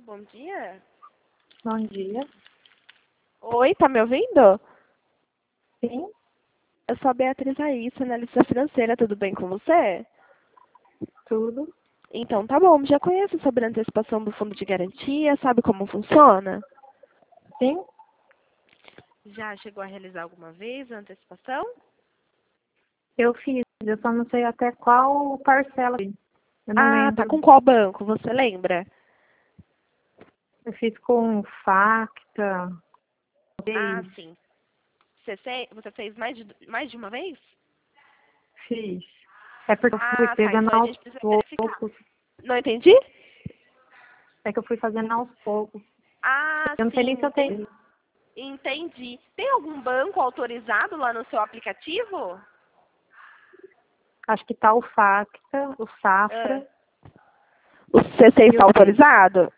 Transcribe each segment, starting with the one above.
bom dia. Bom dia. Oi, tá me ouvindo? Sim, Eu sou a Beatriz Raíssa, analista financeira, tudo bem com você? tudo. Então, tá bom, já conhece sobre a antecipação do fundo de garantia, sabe como funciona? Sim, Já chegou a realizar alguma vez a antecipação? eu fiz. Eu só não sei até qual parcela. Eu não Ah, tá lembro. com qual banco, você lembra? Eu fiz com Facta. Ah, Fiz. sim. Você fez mais de uma vez? Fiz. É porque eu fui Ah, tá, pegando então a aos gente precisa verificar. poucos. Não entendi? É que eu fui fazendo aos poucos. Ah, Eu não sei nem sim, se eu tenho. entendi. Tem algum banco autorizado lá no seu aplicativo? Acho que tá o Facta, o Ah, Safra o C6 e o está B. autorizado?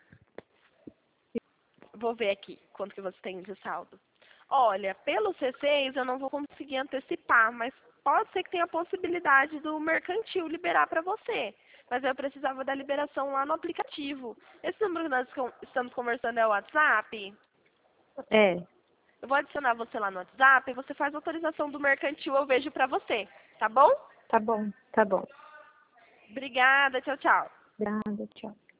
Vou ver aqui quanto que você tem de saldo. Olha, pelo C6 eu não vou conseguir antecipar, mas pode ser que tenha a possibilidade do mercantil liberar para você. Mas eu precisava da liberação lá no aplicativo. Esse número que nós estamos conversando é o WhatsApp? É, Eu vou adicionar você lá no WhatsApp e você faz a autorização do mercantil, eu vejo para você. Tá bom? tá bom, tá bom. Obrigada, tchau, tchau. Obrigada, tchau.